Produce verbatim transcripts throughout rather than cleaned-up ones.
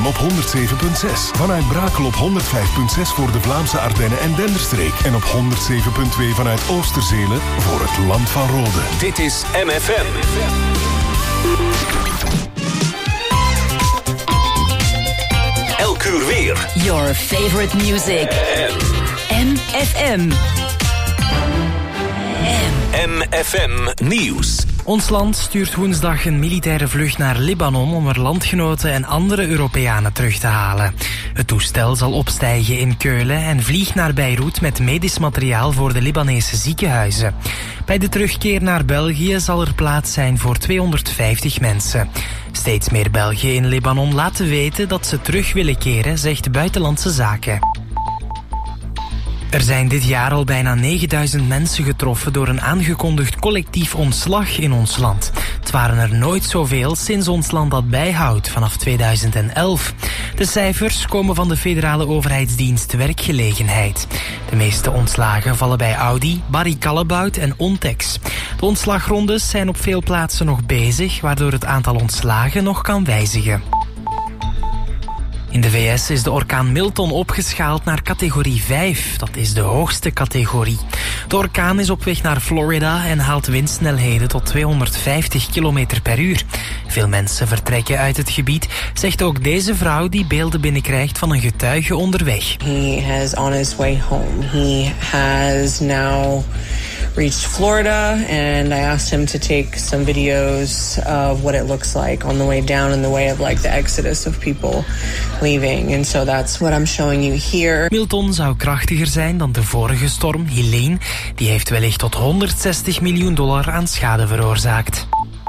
M op honderd zeven komma zes. Vanuit Brakel op honderd vijf komma zes voor de Vlaamse Ardennen en Denderstreek. En op honderd zeven komma twee vanuit Oosterzelen voor het Land van Rode. Dit is M F M. Elk uur weer. Your favorite music. M F M. M F M Nieuws. Ons land stuurt woensdag een militaire vlucht naar Libanon om er landgenoten en andere Europeanen terug te halen. Het toestel zal opstijgen in Keulen en vliegt naar Beirut met medisch materiaal voor de Libanese ziekenhuizen. Bij de terugkeer naar België zal er plaats zijn voor tweehonderdvijftig mensen. Steeds meer Belgen in Libanon laten weten dat ze terug willen keren, zegt Buitenlandse Zaken. Er zijn dit jaar al bijna negenduizend mensen getroffen door een aangekondigd collectief ontslag in ons land. Het waren er nooit zoveel sinds ons land dat bijhoudt, vanaf tweeduizend elf. De cijfers komen van de federale overheidsdienst Werkgelegenheid. De meeste ontslagen vallen bij Audi, Barry Callebaut en Ontex. De ontslagrondes zijn op veel plaatsen nog bezig, waardoor het aantal ontslagen nog kan wijzigen. In de V S is de orkaan Milton opgeschaald naar categorie vijf. Dat is de hoogste categorie. De orkaan is op weg naar Florida en haalt windsnelheden tot tweehonderdvijftig kilometer per uur. Veel mensen vertrekken uit het gebied, zegt ook deze vrouw die beelden binnenkrijgt van een getuige onderweg. He has on his way home. He has now reached Florida, and I asked him to take some videos of what it looks like on the way down and the way of like the exodus of people leaving. And so that's what I'm showing you here. Milton zou krachtiger zijn dan de vorige storm, Helene. Die heeft wellicht tot honderdzestig miljoen dollar aan schade veroorzaakt.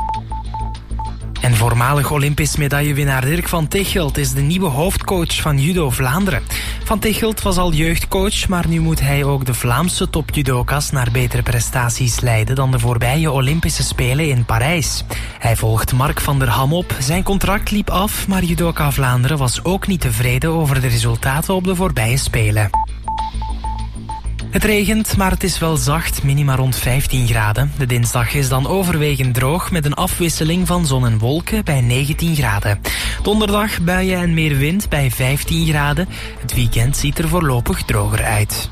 En voormalig Olympisch medaillewinnaar Dirk van Tichelt is de nieuwe hoofdcoach van Judo Vlaanderen. Van Tichelt was al jeugdcoach, maar nu moet hij ook de Vlaamse topjudoka's naar betere prestaties leiden dan de voorbije Olympische Spelen in Parijs. Hij volgt Mark van der Ham op. Zijn contract liep af, maar Judoka Vlaanderen was ook niet tevreden over de resultaten op de voorbije Spelen. Het regent, maar het is wel zacht, minima rond vijftien graden. De dinsdag is dan overwegend droog met een afwisseling van zon en wolken bij negentien graden. Donderdag buien en meer wind bij vijftien graden. Het weekend ziet er voorlopig droger uit.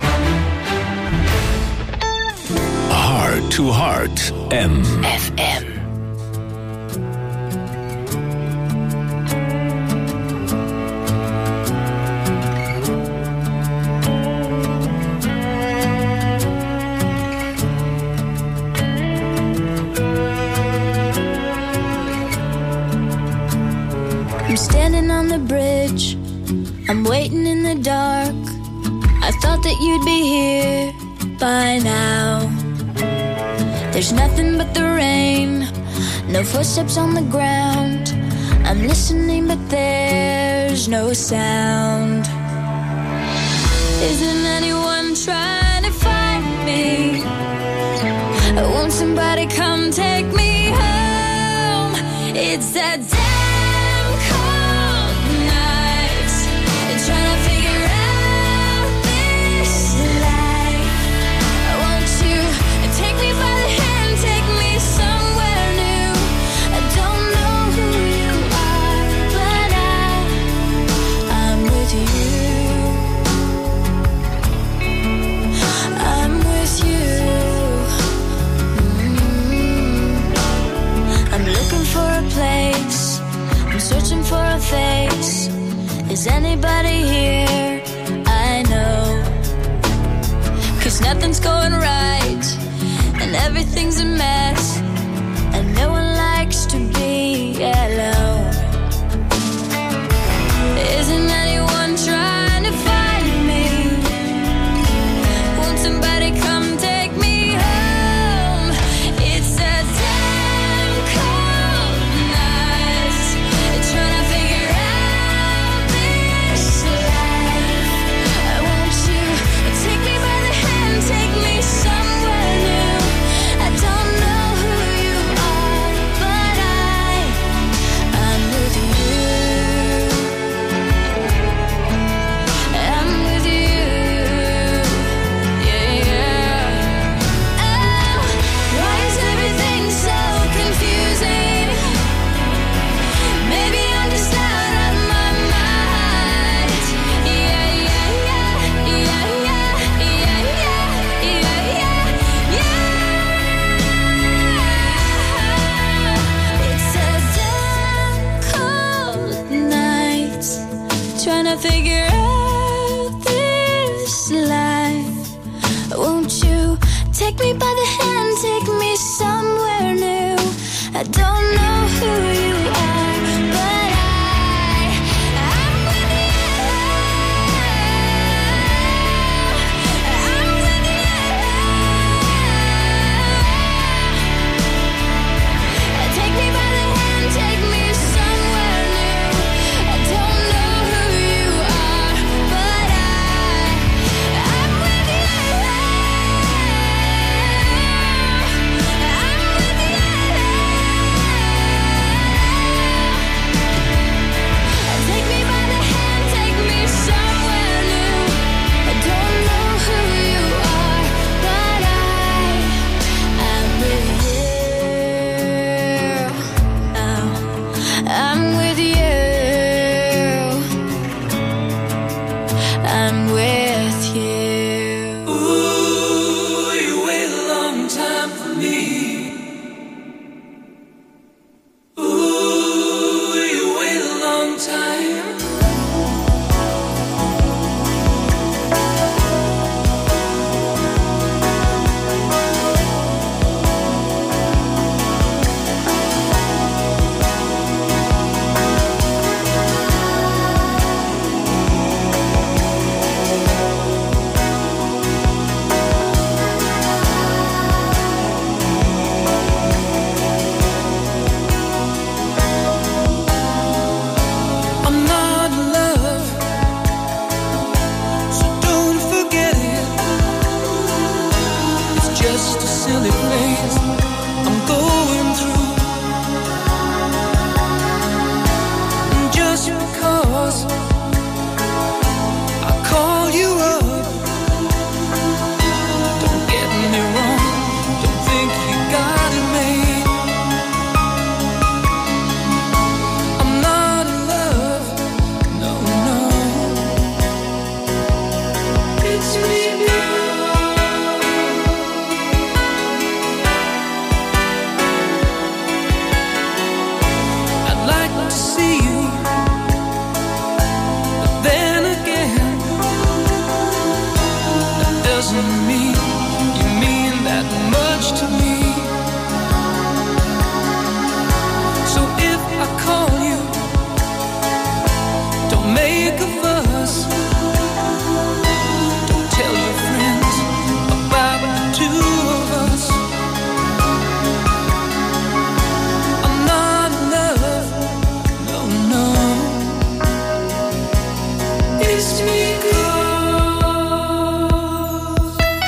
Heart to Heart, M F M. I'm standing on the bridge, I'm waiting in the dark. I thought that you'd be here by now. There's nothing but the rain, no footsteps on the ground. I'm listening but there's no sound. Isn't anyone trying to find me? Won't somebody come take me home? It's that damn cold night, trying to figure out this life. Won't you take me by the hand, take me somewhere new? I don't know who you are, but I, I'm with you. I'm with you. Mm-hmm. I'm looking for a place, I'm searching for a face. Is anybody here? I know. 'Cause nothing's going right, and everything's a mess, and no one likes to be alone. Isn't anyone trying to find me? Won't somebody come take me home? It's a damn cold night, trying to figure out this life. Won't you take me by the hand, take me somewhere new? I don't know trying to figure out this life. Won't you take me by the hand, take me somewhere new? I don't know who you are, but I, I'm with you. I'm with you. Take me by the hand, take me somewhere new. I don't know who you are, but I, I'm with you. I'm with you. Take me by the hand, take me somewhere new. I don't know who you are, but I, I'm with you. Oh, I'm with you. I'm with you. Ooh, you wait a long time for me. Ooh, you wait a long time. I'm not in love, so don't forget it. It's just a silly place I'm going through. And just because I call you up, don't get me wrong, don't think you got it made. I'm not in love, no, no. It's me, I'd like to see you, but then again, that doesn't mean you mean that much to me. So if I call you, don't make a fuss. Don't tell your friends about the two of us. I'm not in love, no, no. It's because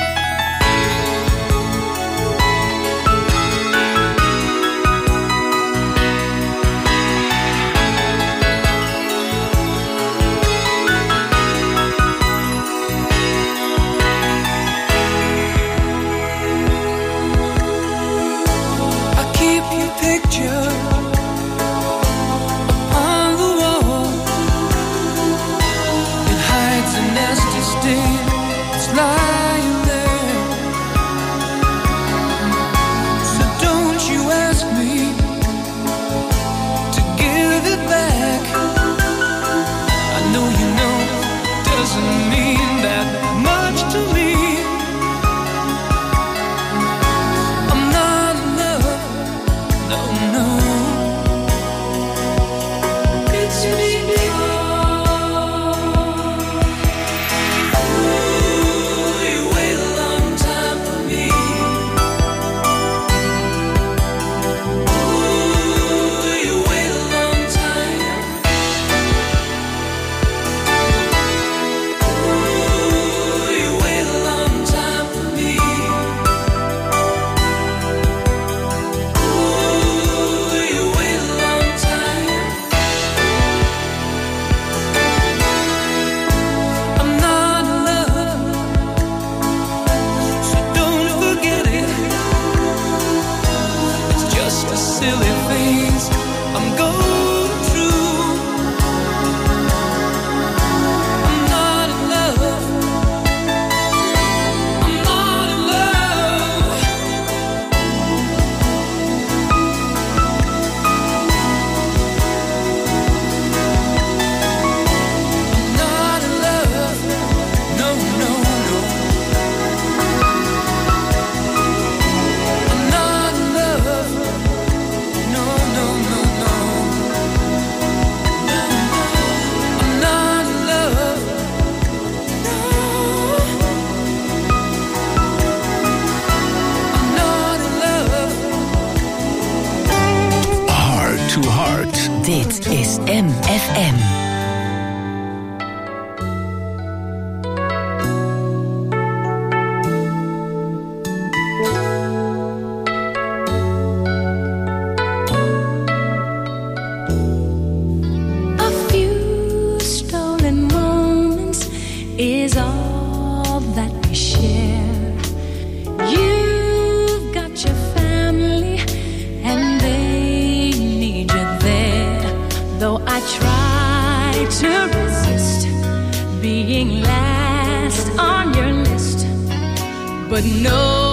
is all that we share. You've got your family and they need you there. Though I try to resist being last on your list, but no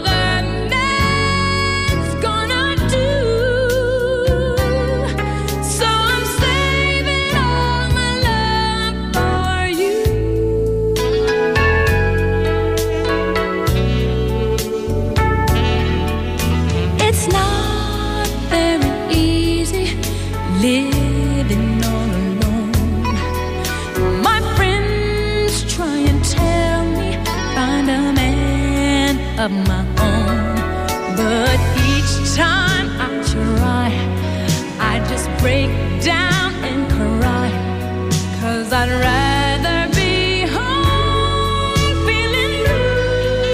of my own, but each time I try, I just break down and cry, 'cause I'd rather be home feeling blue.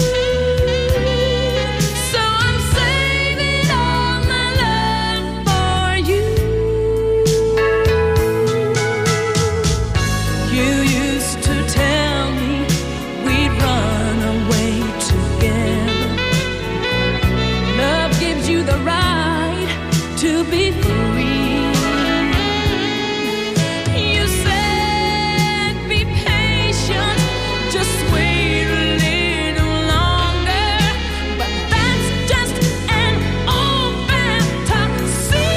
So I'm saving all my love for you. You used to tell me we'd run away together. Love gives you the right to be free. You said be patient, just wait a little longer, but that's just an old fantasy.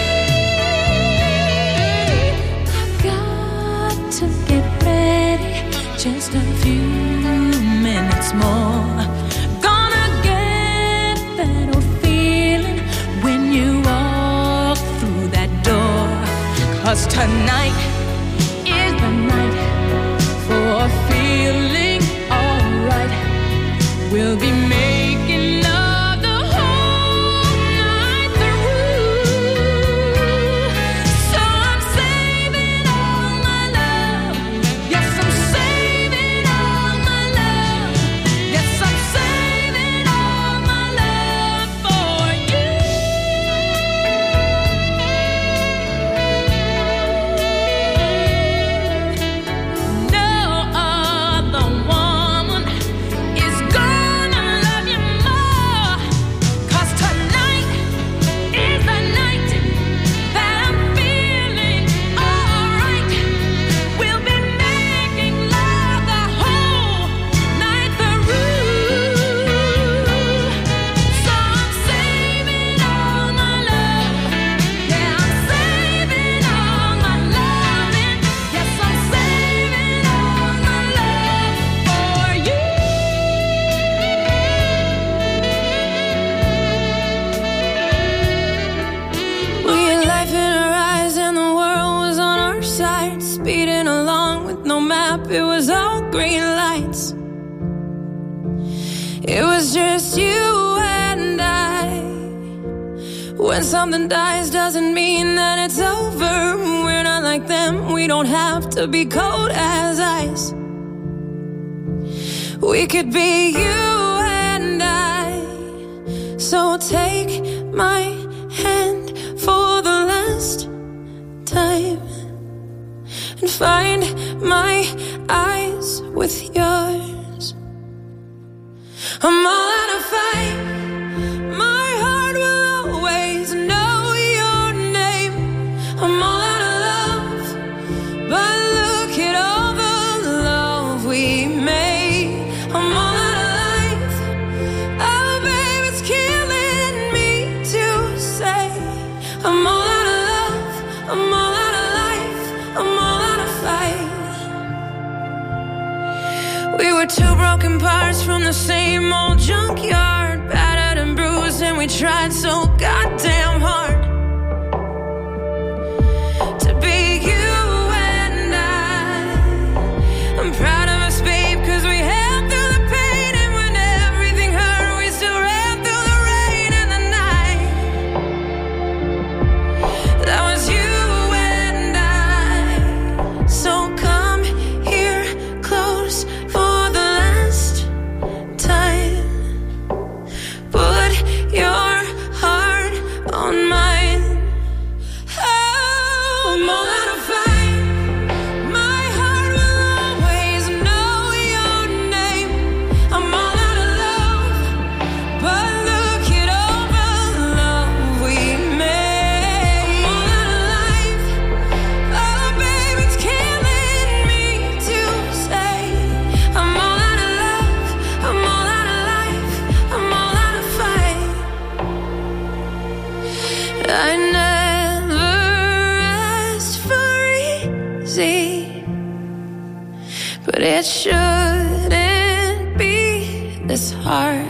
I've got to get ready, just a few minutes more. Gonna get that old feeling when you walk through that door. 'Cause tonight is the night for feeling alright. We'll be making love the whole night through. So I'm saving all my love. Yes, I'm saving all my love. Yes, I'm saving all my love for you. No other woman is gonna love you more. 'Cause tonight is the night that I'm feeling alright. We'll be making love the whole night through. So I'm saving all my love. Yeah, I'm saving all my loving. Yes, I'm saving all my love for you. We had life in our eyes and the world was on our side, speeding along with no map. It was all green lights. It was just you and I. When something dies doesn't mean that it's over. We're not like them, we don't have to be cold as ice. We could be you and I. So take my hand for the last time and find my eyes with yours. I'm all out of fight. My heart will always know your name. I'm all out of love, but look at all the love we made. I'm all out of life. Oh, babe, it's killing me to say. I'm all out of love. I'm all out of life. I'm all out of fight. We were two broken parts from the same old junkyard, battered and bruised, and we tried so goddamn hard to be you and I. I'm proud of us, babe, 'cause we held through the pain, and when everything hurt, we still ran through the rain and the night. That was you and I. So come here close for the last time. Put your heart on my see, but it shouldn't be this hard.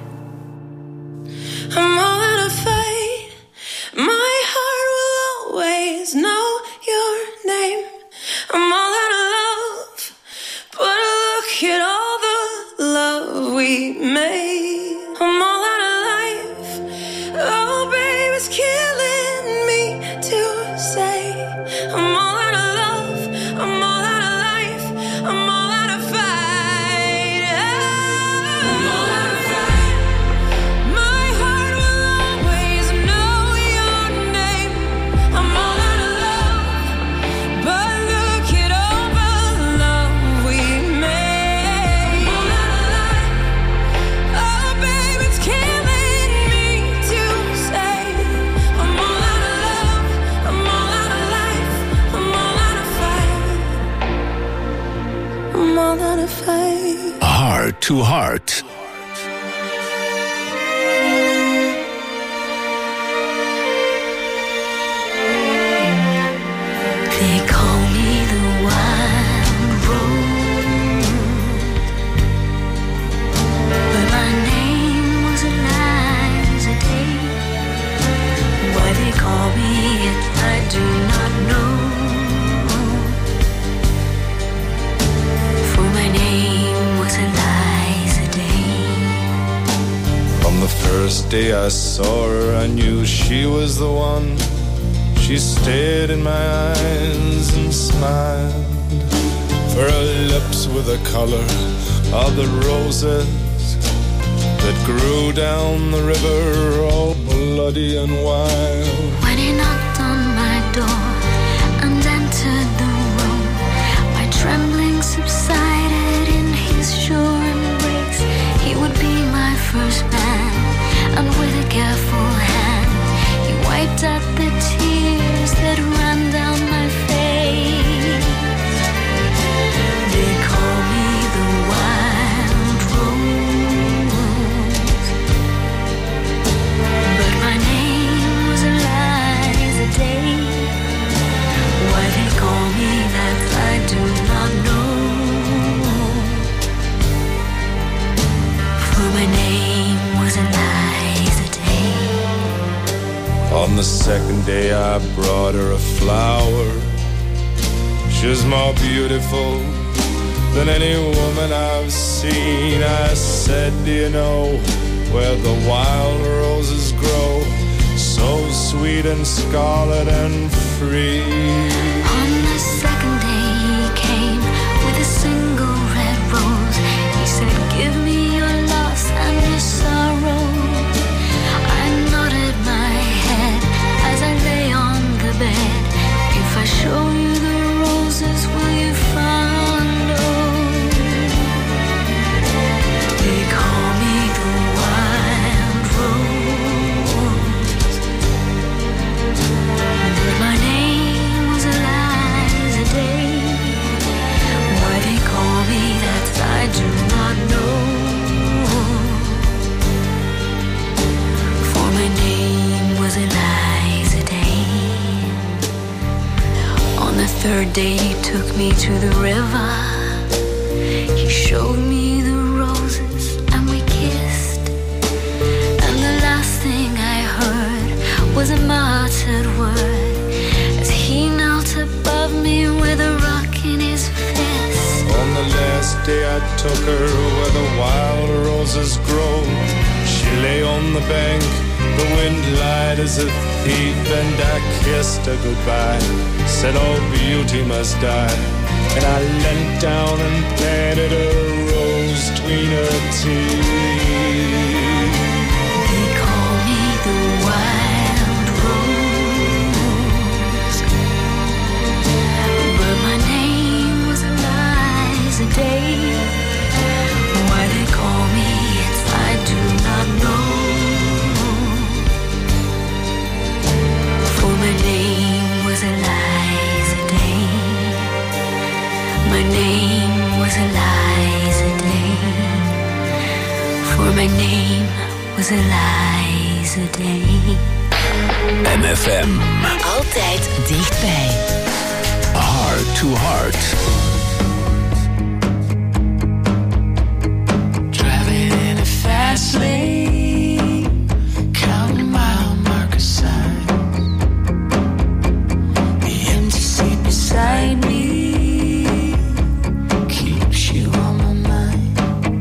I'm all out of fight. My heart will always know your name. I'm all out of love, but look at all the love we made. I'm all out of life. Oh, babe, it's killing me to say. I'm all out of love. I'm all out of life. I'm all out of fight. I'm all out of fight. My heart will always know your name. I'm all out of love, but look at all the love we made. I'm all out of life. Oh, babe, it's killing me to say. I'm all out of love. I'm all out of life. I'm all out of fight. I'm all out of fight. Heart to Heart. They call me the wild rose, but my name was Eliza Day. Why they call me it, I do not know. For my name was Eliza Day. From the first day I saw her, I knew she was the one. She stared in my eyes and smiled. For her lips were the color of the roses that grew down the river, all bloody and wild. When he knocked on my door and entered the room, my trembling subsided in his sure embrace. He would be my first man, and with a careful hand, he wiped out the tears that ran down my face. They call me the wild rose, but my name was Eliza Day. Why they call me that, I do not know. For my name was Eliza Day. On the second day I brought her a flower. She was more beautiful than any woman I've seen. I said, do you know where the wild roses grow? So sweet and scarlet and free. On the second day he came with a single red rose. He said, give me your loss and your sorrow. I nodded my head as I lay on the bed. If I show you the roses, will you follow? They call me the wild rose, but my name was Eliza Day. Why they call me that, I do not know. For my name was Eliza Day. On the third day he took me to the river. He showed me the roses and we kissed. And the last thing I heard was a muttered word as he knelt above me with a rock in his fist. On the last day I took her where the wild roses grow. She lay on the bank, the wind lied as a thief, and I kissed her goodbye. Said all beauty must die, and I leant down and planted a rose between her teeth. They call me the wild rose, but my name was Eliza Day. Why they call me it, I do not know. For my name was Eliza Day. My name was Eliza Day. For my name was Eliza Day. M F M. Altijd dichtbij. Heart Heart to Heart. Driving in a fast lane, counting mile marker signs. The empty seat beside me keeps you on my mind.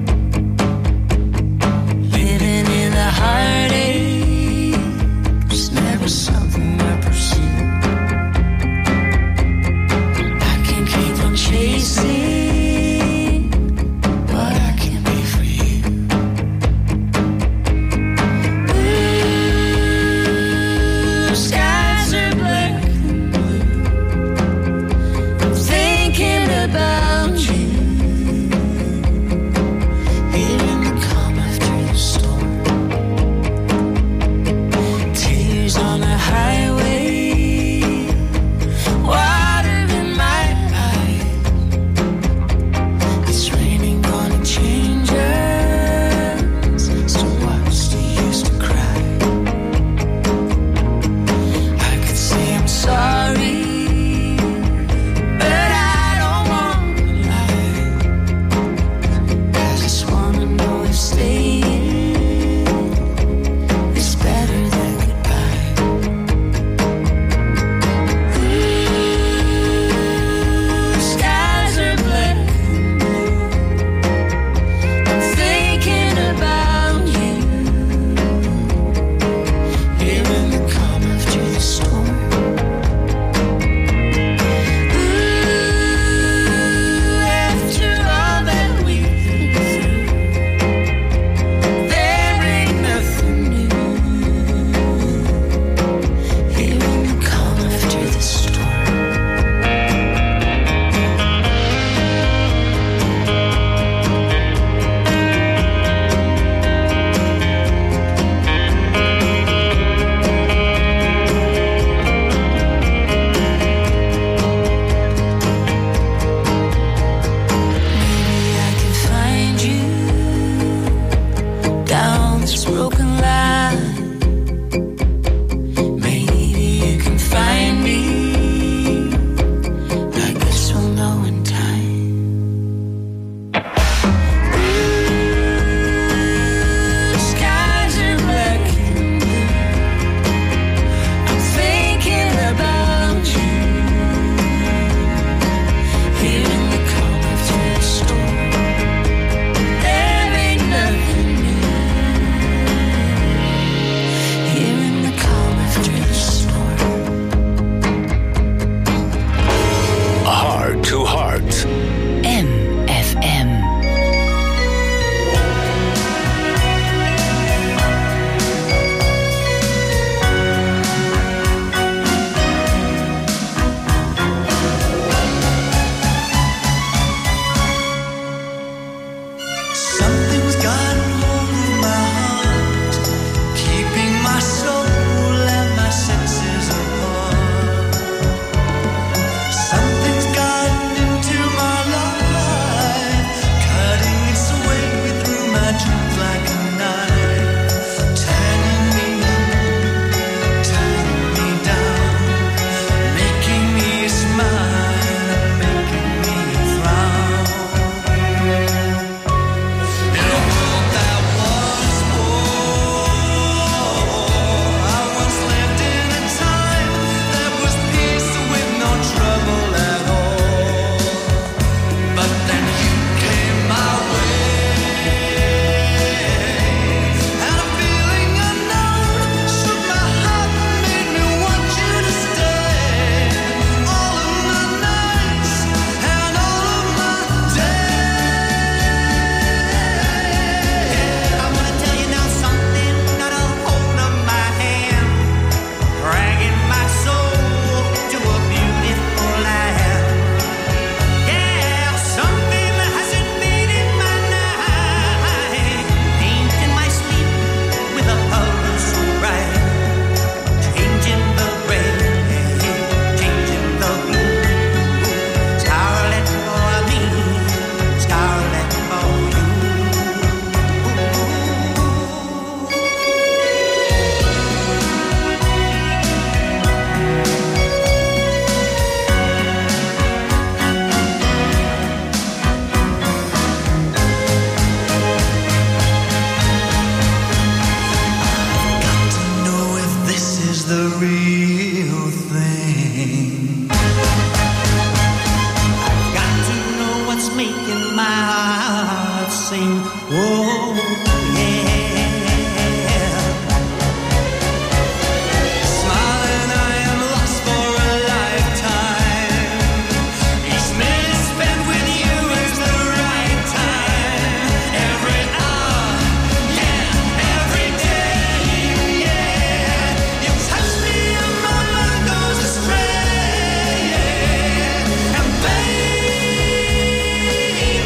Living in a heartache was never something I pursued. I can keep on chasing making my heart sing. Oh, yeah. Smiling, I am lost for a lifetime. Each minute spent with you is the right time. Every hour, yeah, every day, yeah. You touch me and my mind goes astray. And baby,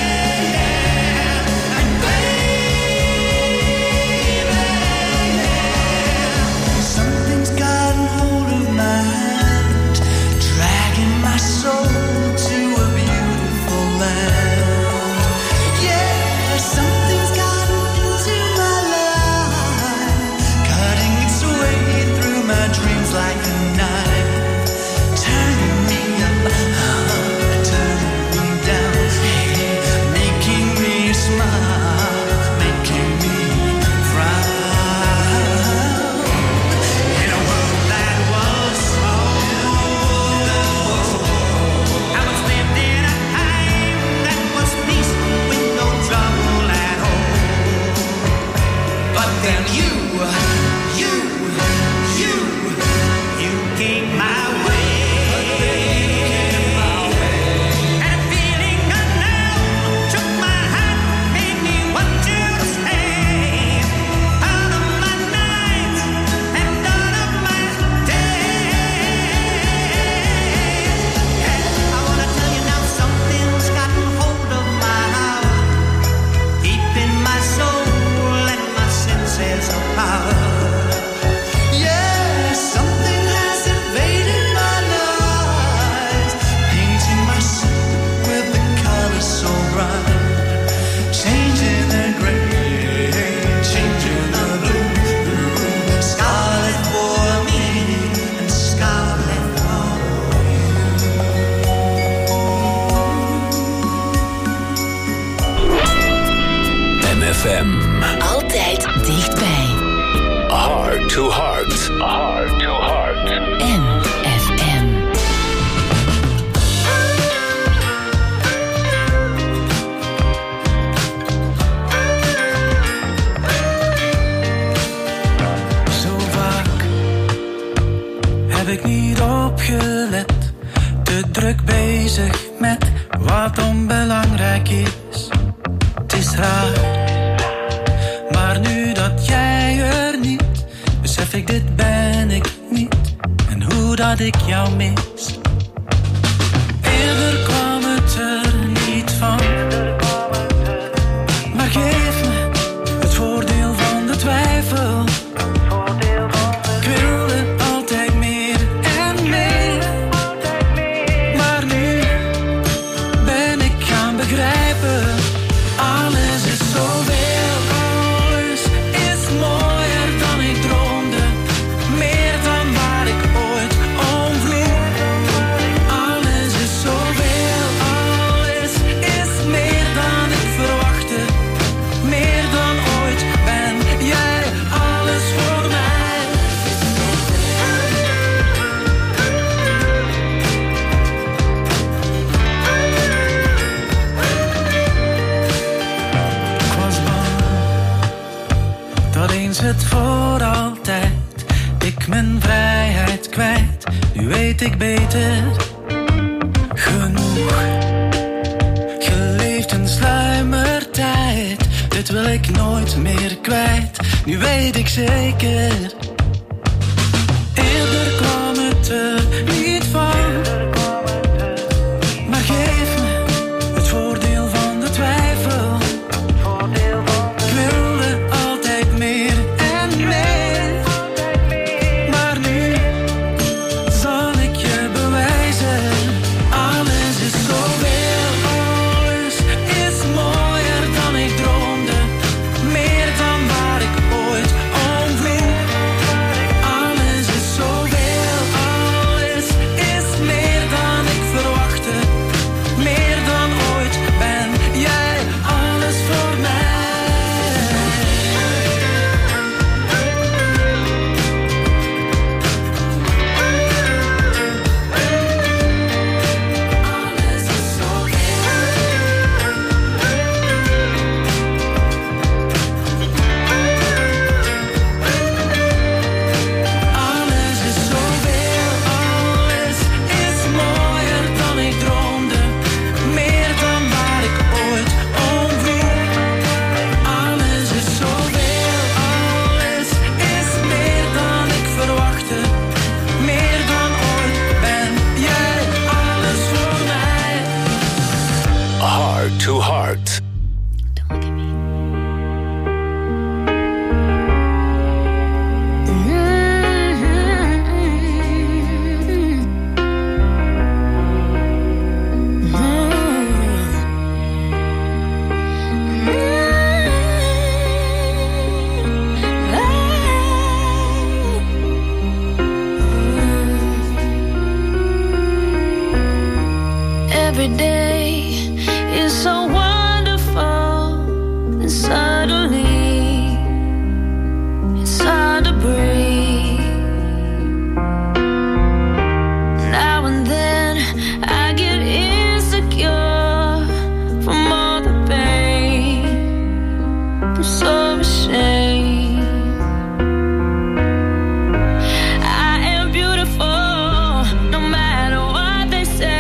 and baby, something's gotten hold of my hand, dragging my soul to a beautiful land. Yeah, something's gotten into my life, cutting its way through my dreams like a knife, turning me up, uh, turning me down, hey, making me smile, making me frown. In a world that was small, I was lived in a time that was peaceful with no trouble at all. But then you, you, you, you came my way. And a feeling unknown took my heart, made me want you to stay. Out of my nights and out of my days. Yeah, I wanna tell you now, something's gotten hold of my heart, deep in my soul and my senses of power. Yeah, something has invaded my life, painting my soul with the colors so bright, changing the gray, changing the blue, scarlet for me and scarlet for M F M. Altijd dichtbij. Heart to heart. Heart to heart. M F M. Zo vaak heb ik niet opgelet, te druk bezig met wat onbelangrijk is. Het is raar, maar nu dat jij er niet, besef ik dit ben ik niet en hoe dat ik jou mis. Eerder kwam het er niet van, maar geef me het voordeel van de twijfel. Ik wilde altijd meer en meer, maar nu ben ik gaan begrijpen. Alles is zoveel, alles is mooier dan ik droomde, meer dan waar ik ooit om vroeg. Alles is zoveel, alles is meer dan ik verwachtte, meer dan ooit ben jij alles voor mij. Ik was bang dat eens het voor altijd ik mijn vrijheid kwijt. Nu weet ik beter genoeg. Geleefd in sluimertijd, dit wil ik nooit meer kwijt. Nu weet ik zeker, eerder kwam het er niet van, maar geef me het voordeel van de twijfel. Ik wilde altijd meer en meer, maar nu zal ik je bewijzen. Alles is zoveel, alles is mooier dan ik droomde, meer dan waar ik ooit om vroeg. to Heart. Every day is so wonderful, and suddenly it's hard to breathe. Now and then I get insecure from all the pain. I'm so ashamed. I am beautiful, no matter what they say.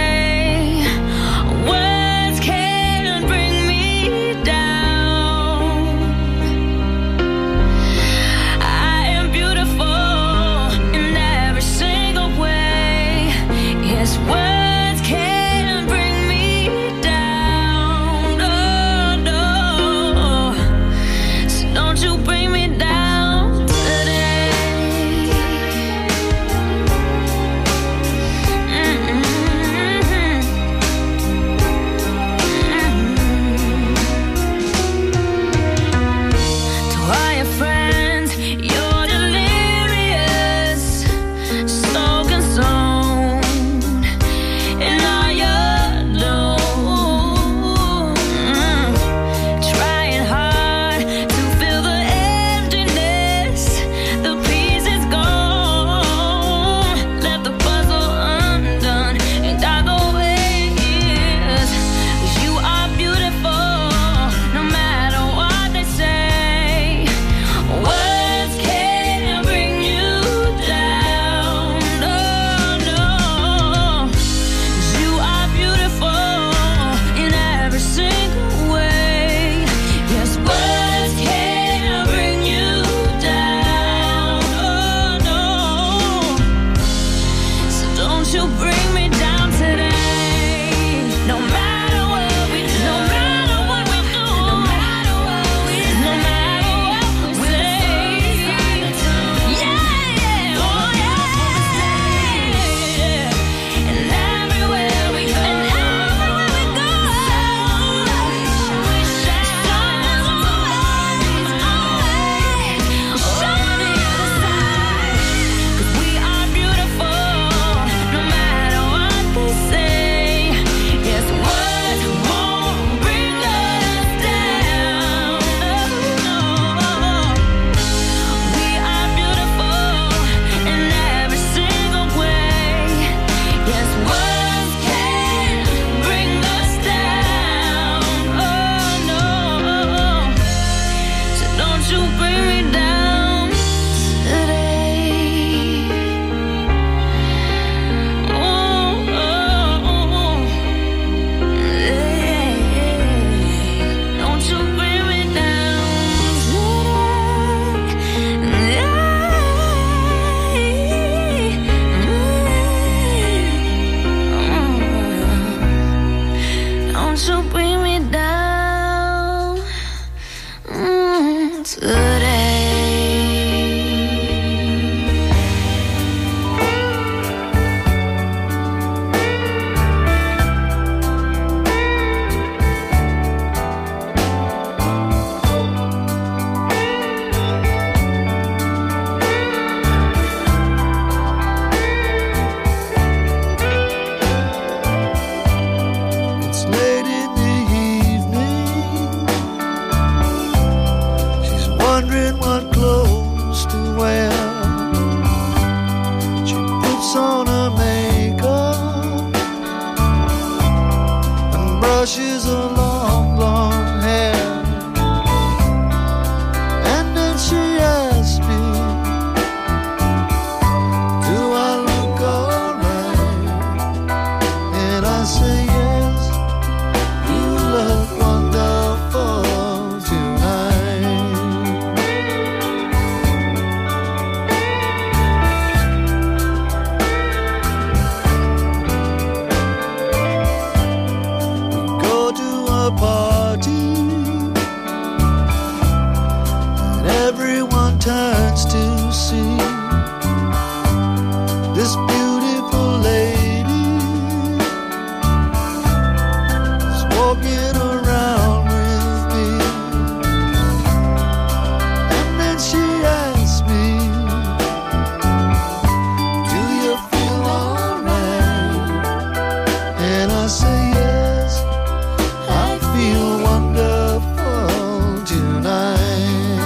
To walking around with me. And then she asked me, do you feel alright? And I say yes, I feel wonderful tonight.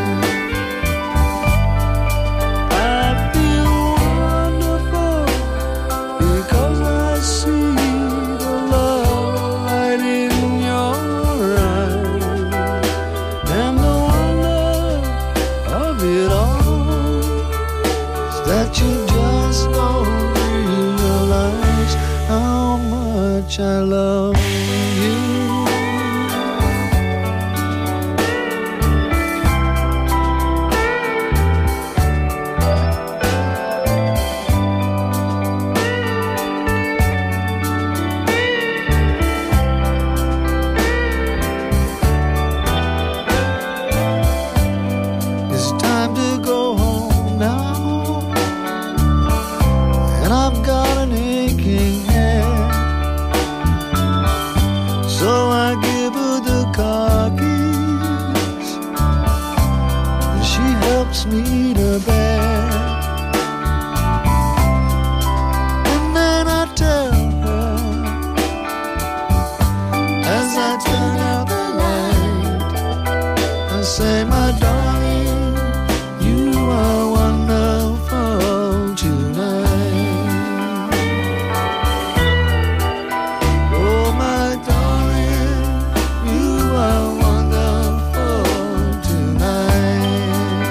I feel wonderful because I see the love light in your eyes, and the wonder of it all is that you just don't realize how much I love you. It's time to go home now, and I've got an aching head. So I give her the car keys, and she helps me to bed. And then I tell her, as I turn out the light, I say, my darling, you are wonderful tonight. Oh, my darling, you are wonderful tonight.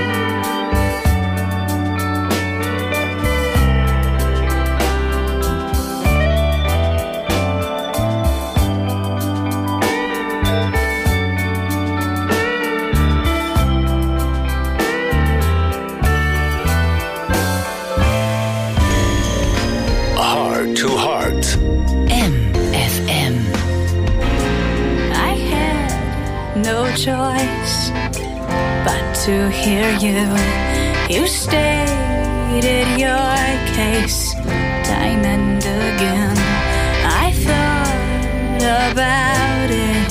Heart to Heart. M F M. I had no choice but to hear you. You stated your case time and again. I thought about it.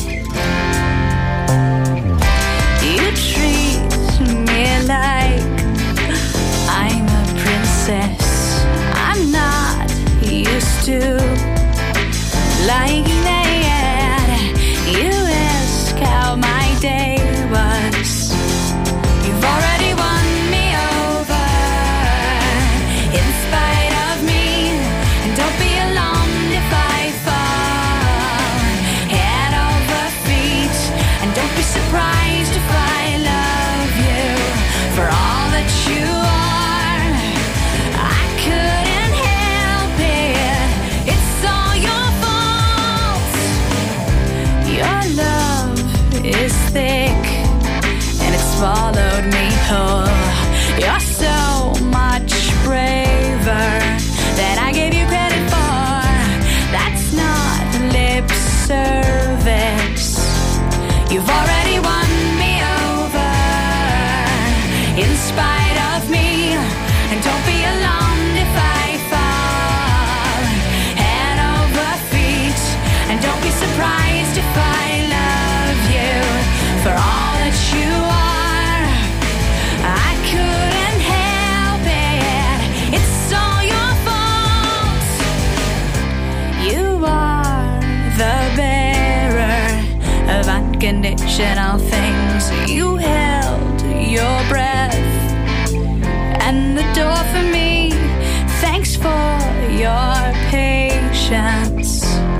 You treat me like I'm a princess. I'm not used to like that. You ask how my day was. You've already won me over in spite of me. And don't be alarmed if I fall head over feet. And don't be surprised if I love you for all that you are. I couldn't help it. It's all your fault. Your love is thick and it swallowed me whole. You're so much braver than I gave you credit for. That's not lip service. You've already won me over in spite of me. And don't be alarmed if I fall head over feet. And don't be surprised if I love you for all that you are. I couldn't help it. It's all your fault. You are the bearer of unconditional things. You held your breath and the door for me. Thanks for your patience.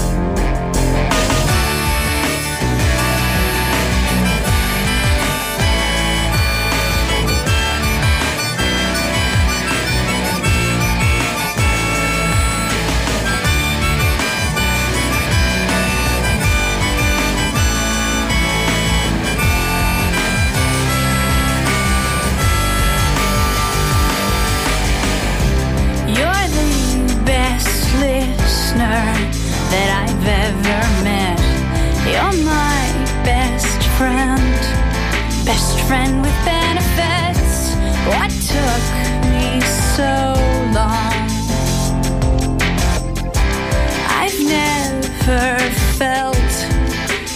You're the best listener that I've ever met. You're my best friend, best friend with benefits. What took me so long? I've never felt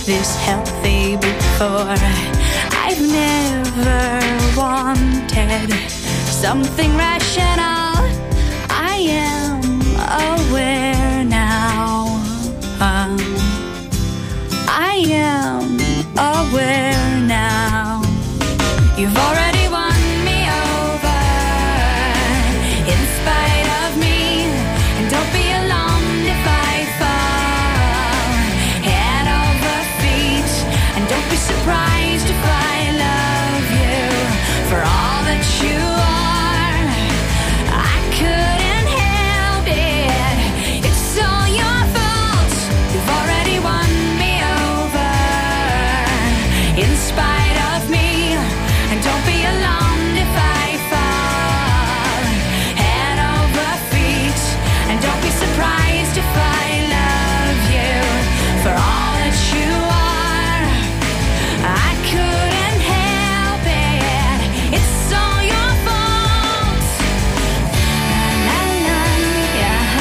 this healthy before. I've never wanted something rational. I am aware now. Um, I am aware now. You've already won me over in spite of me, and don't be alarmed if I fall head over feet, and don't be surprised if I love you for all that you are. I couldn't help it, it's all your fault. You've already won me over in spite of me, and don't be alarmed if I fall head over feet, and don't be surprised if I love you for all that you are. I couldn't help it, it's all your fault. La la, yeah,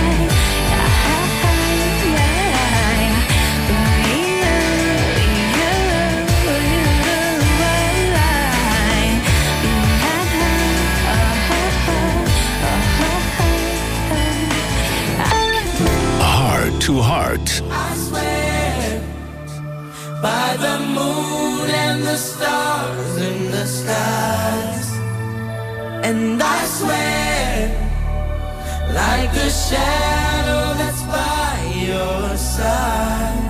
Heart to Heart. I swear by the moon and the stars in the skies, and I swear like a shadow that's by your side.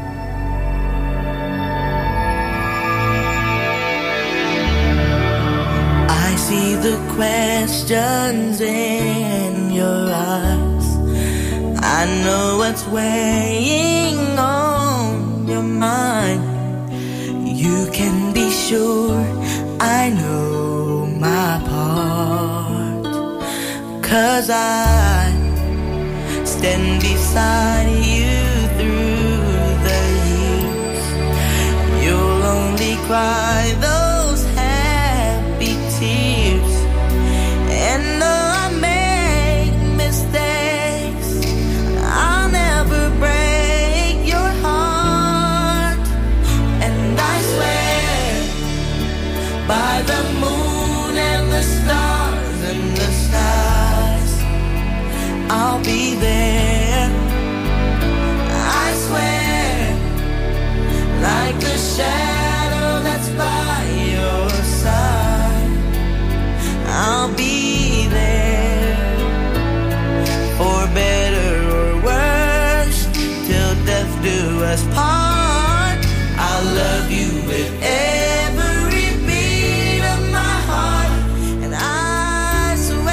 I see the questions in your eyes. I know what's weighing on your mind. You can be sure I know my part, 'cause I stand beside you through the years. You'll only cry those happy tears, and though I make mistakes, I'll never break your heart. And I swear by the moon and the stars and the skies, I'll be there. I swear like a shadow that's by your side, I'll be there for better or worse, till death do us part. I'll love you with every beat of my heart, and I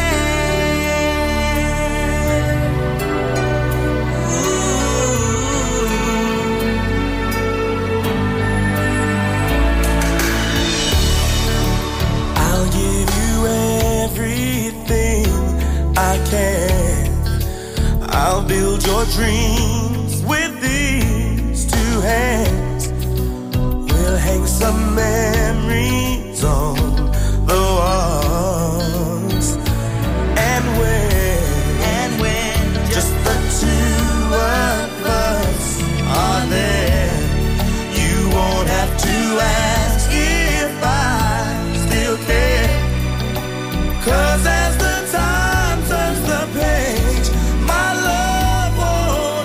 swear. Ooh. I'll give you everything I can. I'll build your dreams with these two hands. We'll hang some memories on the walls. And when, and when just the two of us are there, you won't have to ask if I still care. 'Cause as the time turns the page, my love won't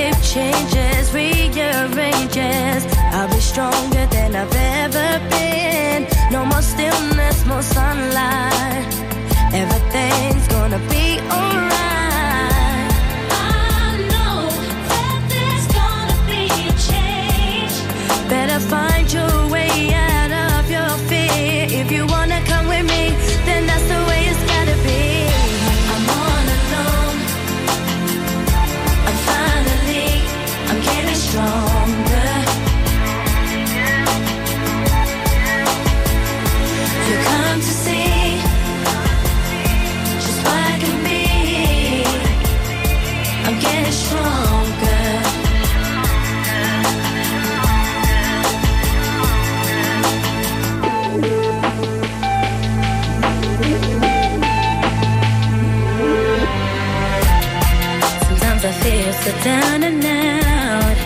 shape changes, rearranges. I'll be stronger than I've ever been. No more stillness, more sunlight. Everything's gonna be alright. I know that there's gonna be a change. Better find your way out of your fear. If you wanna come with me, then that's the way it's gotta be. I'm all alone. I'm finally, I'm getting stronger. You come to see just what I can be. I'm getting stronger. Sometimes I feel so down and out,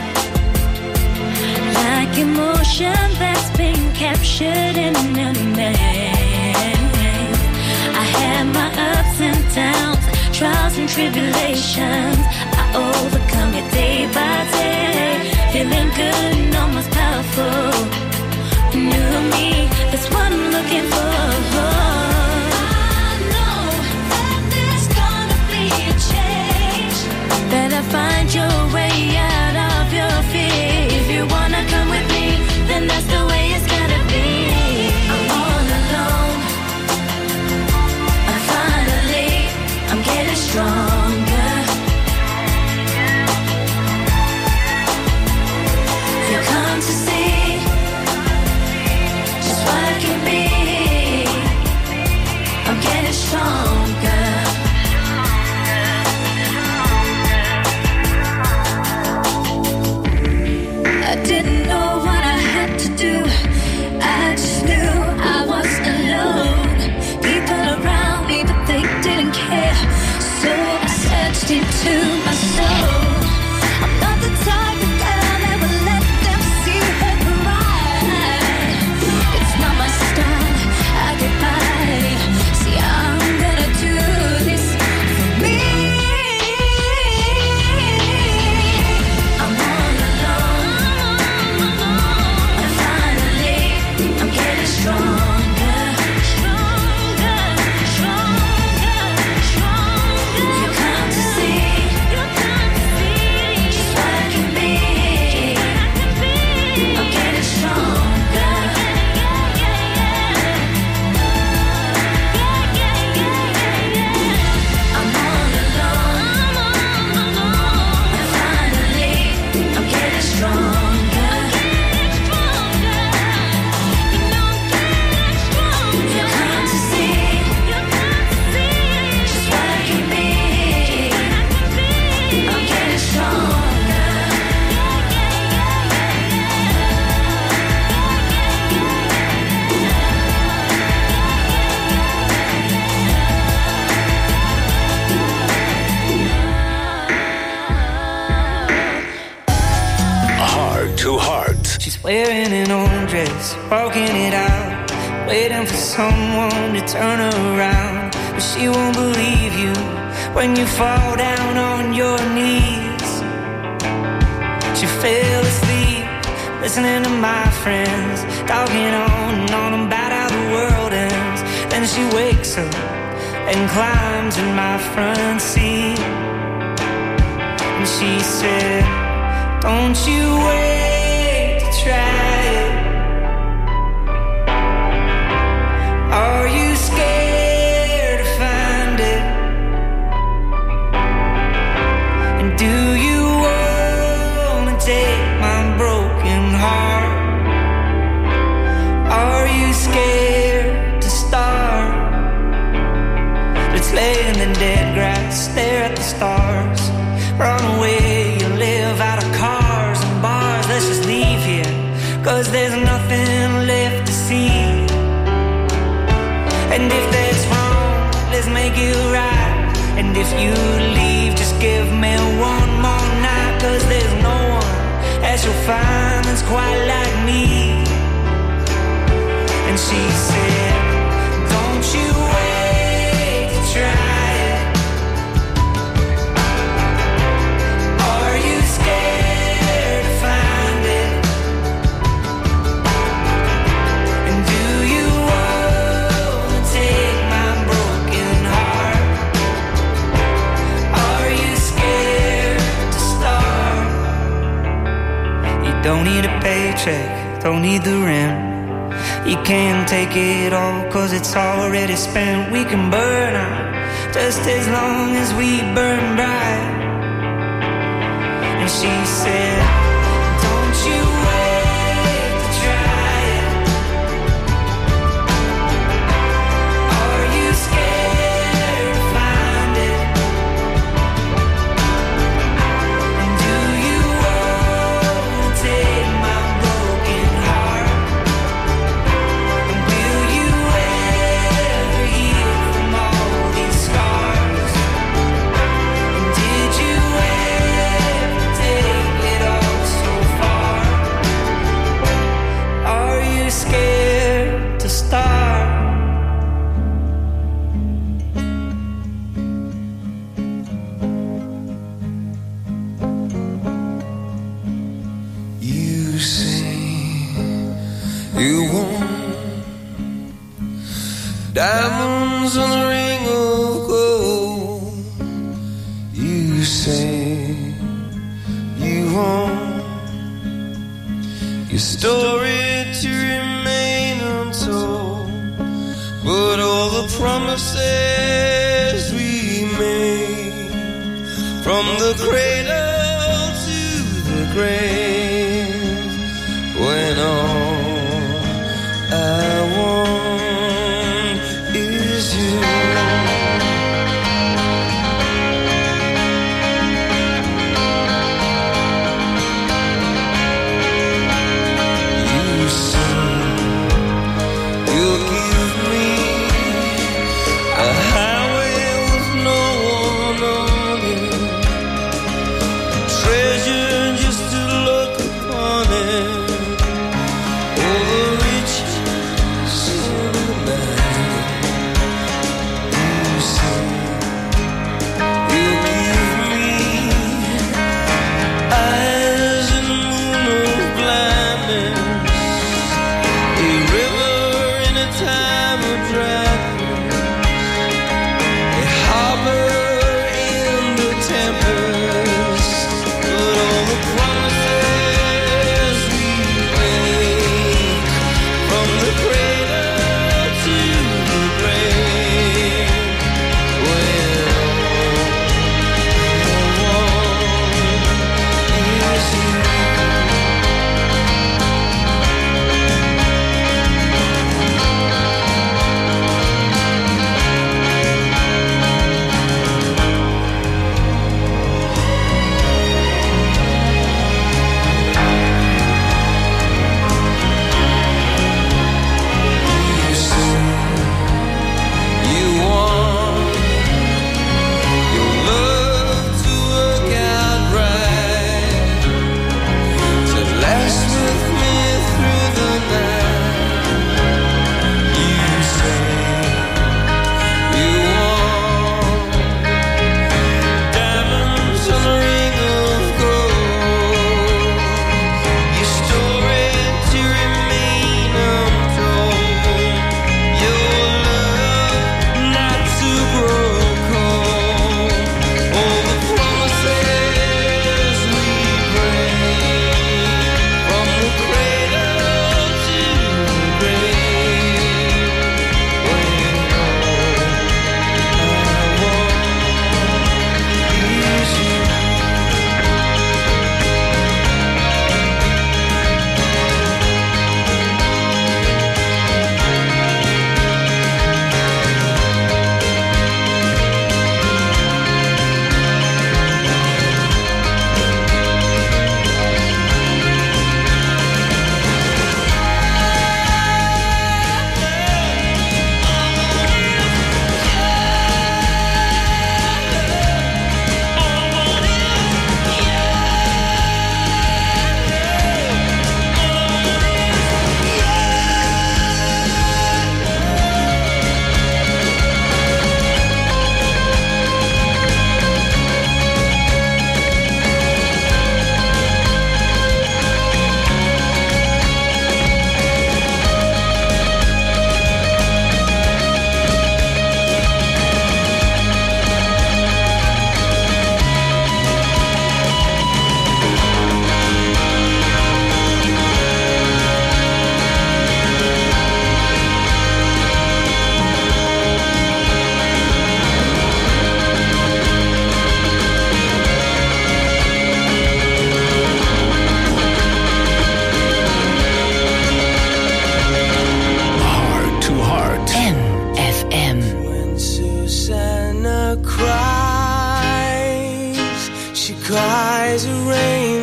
like emotion that's been captured in a name. I had my ups and downs, trials and tribulations. I overcome it day by day, feeling good and almost powerful. New me, that's what I'm looking for. I know that there's gonna be a change. Better find your way out of your fear. If you wanna come with me, then that's the way it's gotta be. I'm all alone. I'm finally, I'm getting stronger. You come to see just what I can be. I'm getting stronger. I didn't know what I had to do. I just knew I was alone. People around me, but they didn't care. So I searched into my soul. I'm not the type of girl that would let them see her cry. It's not my style, I get by. See, I'm gonna do this for me. I'm all alone. And finally, I'm getting stronger. Stronger, stronger, stronger. You come to see, you come to see just what I can be. I'm getting stronger. Yeah, yeah, yeah. I'm all alone. And finally, I'm getting stronger. You come to see just what I can be. I'm getting stronger. Heart to Heart. She's wearing an old dress, walking it out, waiting for someone to turn her around. But she won't believe you when you fall down on your knees. She fell asleep, listening to my friends, talking on and on about how the world ends. Then she wakes up and climbs in my front seat. And she said, don't you wait to try it. Are you scared to find it? And do you wanna take my broken heart? Are you scared to start? Let's lay in the dead grass, stare at the stars, run away, you live out of cars and bars. Let's just leave here, cause there's nothing left to see. And if that's wrong, let's make it right. And if you leave, just give me one more night. Cause there's no one that you'll find that's quite like me. And she said, don't you wait to try it. Are you scared? Don't need a paycheck, don't need the rent. You can't take it all, cause it's already spent. We can burn out just as long as we burn bright. And she said, don't you wait to try it. Are you scared to find it? And do you want to take my broken heart? And will you ever heal from all these scars? And did you ever take it all so far? Are you scared to start? You say you want diamonds on a ring of gold. You say you want your story to remain untold, but all the promises we made from the cradle to the grave, when all I want is you. You say you'll give me a highway with no one on it,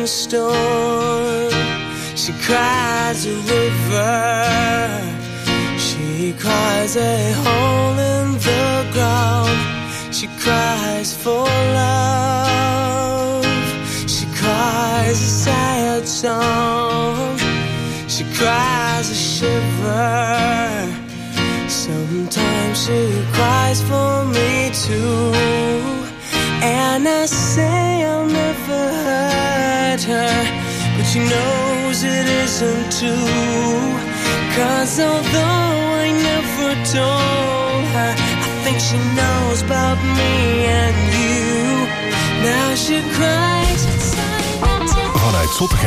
storm. She cries a river. She cries a hole in the ground. She cries for love. She cries a sad song. She cries a shiver. Sometimes she cries for me too. And I say I'll never hurt her, but she knows it isn't true. Cause although I never told her, I think she knows about me and you. Now she cries inside. Vanuit Zottegem